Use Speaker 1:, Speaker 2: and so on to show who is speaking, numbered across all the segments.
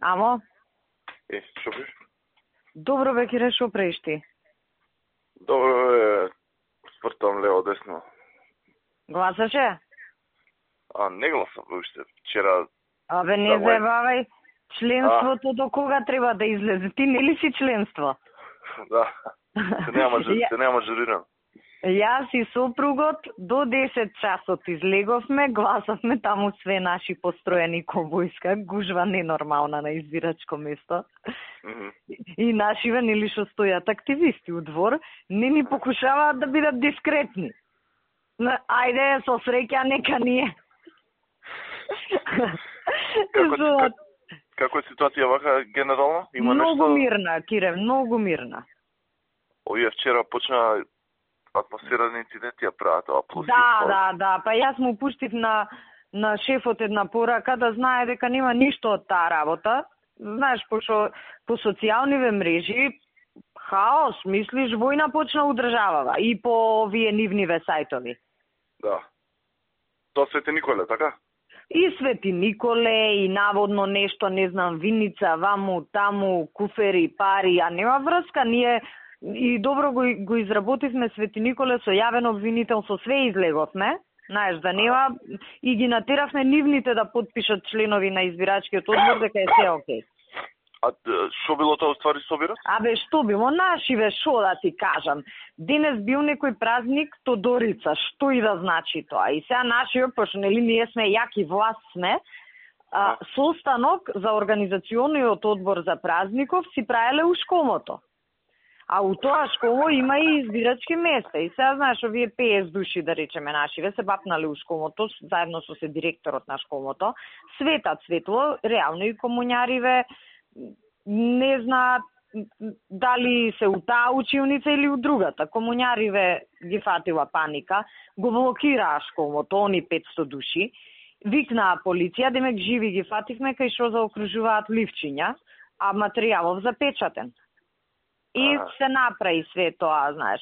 Speaker 1: Амо?
Speaker 2: Шо биш?
Speaker 1: Добро бе, Кире, шо правиш ти?
Speaker 2: Добро е, спртам лево десно.
Speaker 1: Гласаше?
Speaker 2: Не гласам уште. Вчера
Speaker 1: Абе, не
Speaker 2: Да, мој-
Speaker 1: заебавај. Членството до кога треба да излезе? Ти не ли си членство?
Speaker 2: да, се нема журиран.
Speaker 1: Јас и сопругот до 10 часот излеговме, гласавме таму све наши построени ко војска, гужва ненормална на избирачко место. И нашиве нели што стојат активисти у двор, не ни покушаваат да бидат дискретни. Ајде, со среќа, нека ние.
Speaker 2: Како е ситуација вака генерално? Има
Speaker 1: многу
Speaker 2: нешто?
Speaker 1: мирна, Кире, многу мирна.
Speaker 2: Овие вчера почна атмосферни инциденти ја прават аплоси.
Speaker 1: Да, па јас му пуштив на шефот една порака да знае дека нема ништо од таа работа. Знаеш, пошто по социјалниве мрежи хаос, мислиш, војна почна у државава и по овие нивниве сајтови.
Speaker 2: Да. Тоа Свети Николе, така?
Speaker 1: И Свети Николе, и наводно нешто, не знам, виница, ваму, таму, куфери, пари, а нема врска, ние и добро го изработивме Свети Николе со јавен обвинител, со све излеговме, знаеш, да нема, и ги натеравме нивните да потпишат членови на избирачкиот одбор дека е се окей.
Speaker 2: А шо било тоа ствари собират?
Speaker 1: Абе, што било? Нашиве, шо да ти кажам. Денес бил некој празник Тодорица, што и да значи тоа. И сега нашиве, пошто нели ние сме јаки власт сме, состанок за организациониот одбор за празников си правеле у школото. А у тоа школо има и избирачки места. И сега, знаеш, овие 50 души, да речеме, нашиве, се бапнале у школото, заедно со се директорот на школото. Светат светло, реално и комуњариве, не знаат дали се у таа училница или у другата. Комуњариве ги фатила паника, го блокираа школото, они 500 души, викнаа полиција, демек живи ги фативме кај што заокружуваат ливчиња, а материјалов запечатен. И се направи све тоа, знаеш,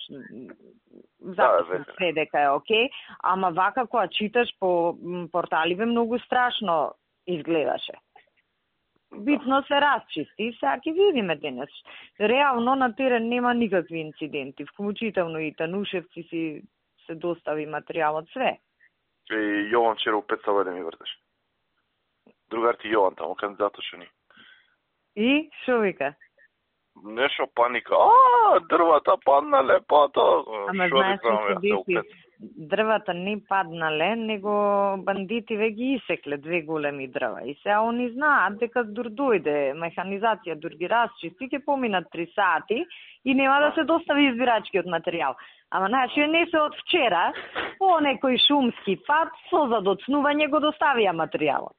Speaker 1: записан све дека е окей, ама вака кога читаш по порталиве многу страшно изгледаше. Битно се расчисти, сега ќе видиме денес. Реално на терен нема никакви инциденти, вклучително и Танушевци си се достави материјалот све.
Speaker 2: И Јован вчера у 5 саба да ми вртеш. Другар ти Јован тамо, кандидатот што ни.
Speaker 1: И шо вика?
Speaker 2: Нешто паника. Дрвата паднале,
Speaker 1: Ама знаеш што деси, дрвата не паднале, него бандити ве ги исекле 2 големи дрва. И сега они знаат дека дур дојде механизација, дур ги расчисти, ќе поминат 3 сати и нема да се достави избирачкиот материјал. Ама значи не се од вчера, по некој шумски пат, со задоцнување го доставија материјалот.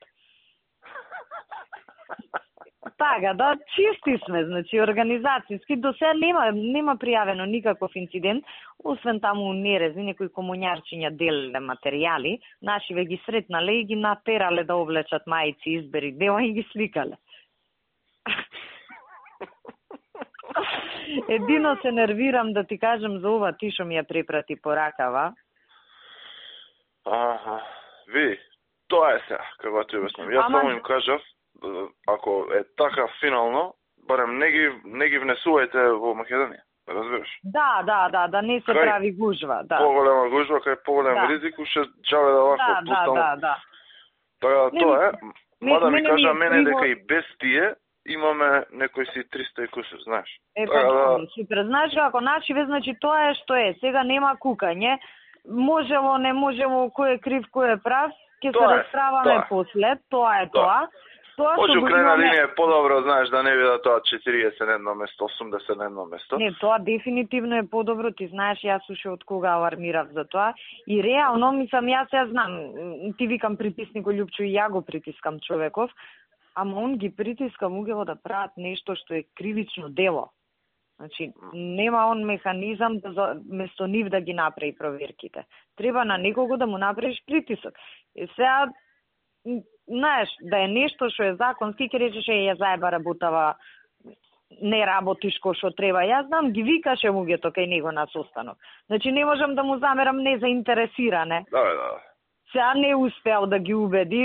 Speaker 1: Така, да, чисти сме, значи, организацијски, до сега нема пријавено никаков инцидент, освен таму нерези, некои комуњарчиња делеле материјали, наши ве ги сретнале и ги натерале да облечат мајци, избери дела и ги сликале. Едино се нервирам да ти кажам за ова ти што ми ја препрати поракава.
Speaker 2: Види, тоа е сега, како ти обяснам. Јас само им кажав, ако е така финално, барем не ги внесувајте во Македонија, разбираш?
Speaker 1: Да, не се прави гужва, да.
Speaker 2: Поголема гужва, кај поголем ризик, уште джаве да вако пуштам.
Speaker 1: Да.
Speaker 2: Така тоа е, мада ми кажа мене дека и без тие имаме некои си 300 и кусur, знаеш.
Speaker 1: Супер, знаеш како нашиве, значи тоа е што е, сега нема кукање, можело, не можело, кој е крив, кој е прав, ќе се расправаме после, тоа е тоа.
Speaker 2: Може у крајна линија е подобро, знаеш, да не биде тоа 40 на едно место, 80 на едно место.
Speaker 1: Не, тоа дефинитивно е подобро, ти знаеш, јас уште од кога алармирав за тоа. И реално, мислам, јас знам, ти викам притисни го Љупчо и ја го притискам човеков, ама он ги притискам угево да прават нешто што е кривично дело. Значи, нема он механизам да место нив да ги направи проверките. Треба на некого да му направиш притисок. И сега, знаеш, да е нешто што е законски, ќе речеш ја заеба работава, не работиш кој што треба. Јас знам, ги викаше муѓето кај него на состанок. Значи не можам да му замерам незаинтересиране.
Speaker 2: Да.
Speaker 1: Сега не успеал да ги убеди,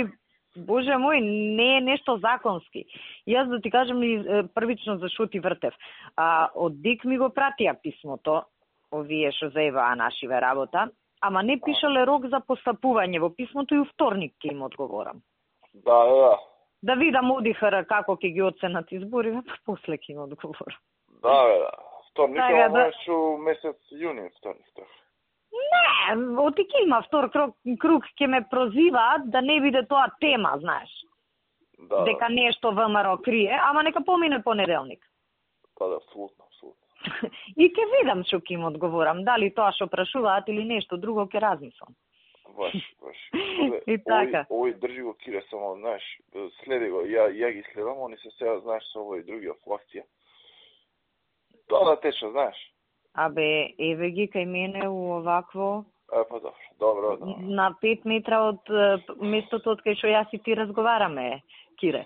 Speaker 1: Боже мој, не е нешто законски. Јас да ти кажам првично зашо ти вртев. Од ДИК ми го пратија писмото, овие што заебаа нашиве работа, ама не пишале рок за постапување во писмото и у вторник ќе им одговорам.
Speaker 2: Да.
Speaker 1: Да видам ОДИХР како ќе ги оценат избориве, па после ќе им одговорам.
Speaker 2: Да. Вторник е во месец јуни, вторник.
Speaker 1: Не, оти ќе има втор круг ќе ме прозиваат да не биде тоа тема, знаеш.
Speaker 2: Да.
Speaker 1: Дека нешто ВМРО крие, ама нека помине понеделник.
Speaker 2: Да, апсолутно.
Speaker 1: И ќе видам што ќе им одговорам, дали тоа што прашуваат или нешто друго ќе размислам.
Speaker 2: Баш.
Speaker 1: И така.
Speaker 2: Овој држи го Кире само, знаеш, следи го, ја ги следам, они се сега, знаеш, со овој други флакција. Тоа да тече, знаеш.
Speaker 1: Абе, еве ги кај мене у овакво...
Speaker 2: Па добро.
Speaker 1: На 5 метра од местото од кај што јас и ти разговараме, Кире.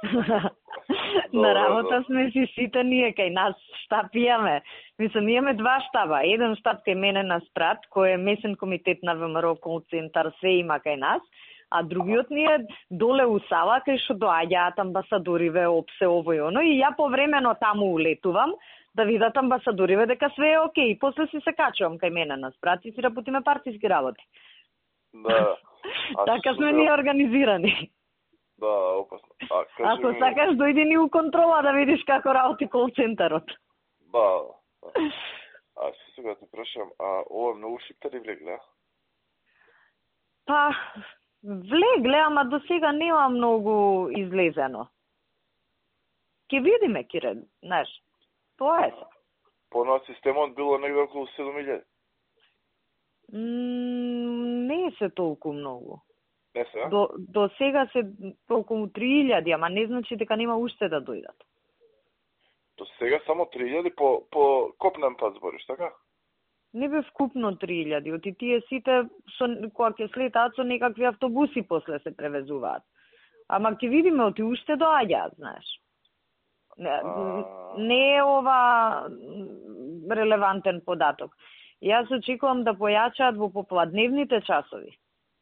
Speaker 1: На работа сме си сите ние кај нас, штаб имаме. Мислам, имаме 2 штаба. Еден штаб кај мене на Спрат, кој е месен комитет на ВМРО, центар, све има кај нас, а другиот ни е доле у Сава, кај што доаѓаат амбасадориве, опсе, ово и оно, и ја повремено таму улетувам, да видат амбасадориве дека све е окей. После си се качувам кај мене на Спрат и си работиме партиски работи.
Speaker 2: Да.
Speaker 1: Така сме ние организирани.
Speaker 2: Да, опасно.
Speaker 1: Ако сакаш, дојди ни у контрола да видиш како работи кол-центарот.
Speaker 2: Да. Сега те прашам, ова многу шиптари влегле?
Speaker 1: Па, влегле, ама до сега нема многу излезено. Ке видиме, Кире, знаеш, тоа е се.
Speaker 2: По системот било негде околу 7.000?
Speaker 1: Не се толку многу.
Speaker 2: Не се?
Speaker 1: До сега се околу 3.000, ама не значи дека нема уште да дојдат.
Speaker 2: До сега само 3.000 по копнен пат збориш, така?
Speaker 1: Не бе вкупно 3.000, оти тие сите кога ќе слетаат со некакви автобуси после се превезуваат. Ама ќе видиме, оти уште доаѓаат, знаеш. Не е ова релевантен податок. Јас очекувам да појачаат во попладневните часови.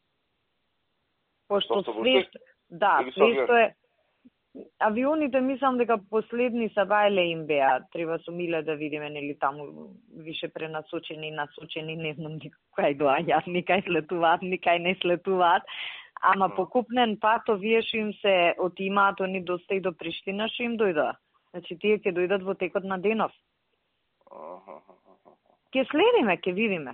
Speaker 1: Пошто све што е... Авионите мислам дека последни са бајле им беа. Треба со Миле да видиме, нели таму више пренасочени, насочени, не знам кај доаѓаат, никај слетуваат, никај не слетуваат. Ама покупнен пат, овие што им се отимаат, они доста и до Приштина што им дојдоа. Значи, тие ќе дојдат во текот на денов. Ке следиме, ке видиме.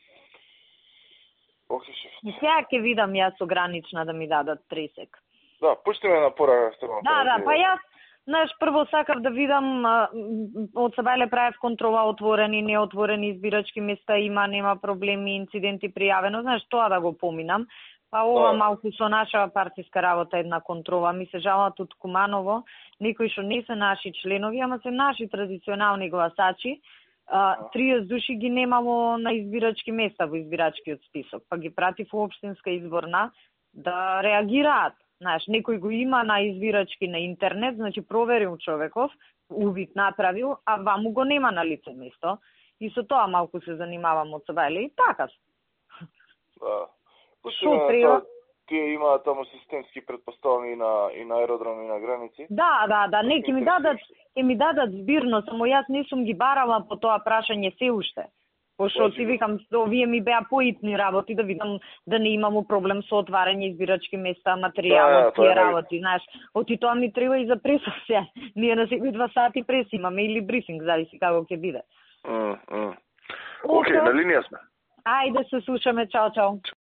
Speaker 1: Сега ќе видам јас огранична да ми дадат пресек.
Speaker 2: Да, пушти ме на порака.
Speaker 1: Да, па јас, знаеш, прво сакав да видам, од Сабајле правев контрола, отворени, неотворени избирачки места, има, нема проблеми, инциденти пријавено, знаеш, тоа да го поминам. Па ова малку со наша партиска работа една контрола. Ми се жалат од Куманово, некои што не се наши членови, ама се наши традиционални гласачи, 30 души ги немало на избирачки места во избирачкиот список, па ги пратив во општинска изборна да реагираат. Знаеш, некој го има на избирачки на интернет, значи проверил човеков, увид направил, а ваму го нема на лице место. И со тоа малку се занимавам од Сабајле и така.
Speaker 2: Да. Слушай, тие имаат таму системски предпоставни и на аеродром и на граници?
Speaker 1: Да, не, ќе ми дадат збирно, само јас не сум ги барала по тоа прашање се уште. Пошто ти викам, овие ми беа поитни работи, да видам да не имамо проблем со отварање избирачки места, материјалот, тие работи, знаеш. Оти тоа ми треба и за преса се. Ние на секои 2 сати прес имаме или брифинг, зависи како ќе биде.
Speaker 2: Океј, на линија сме.
Speaker 1: Ајде се слушаме, чао.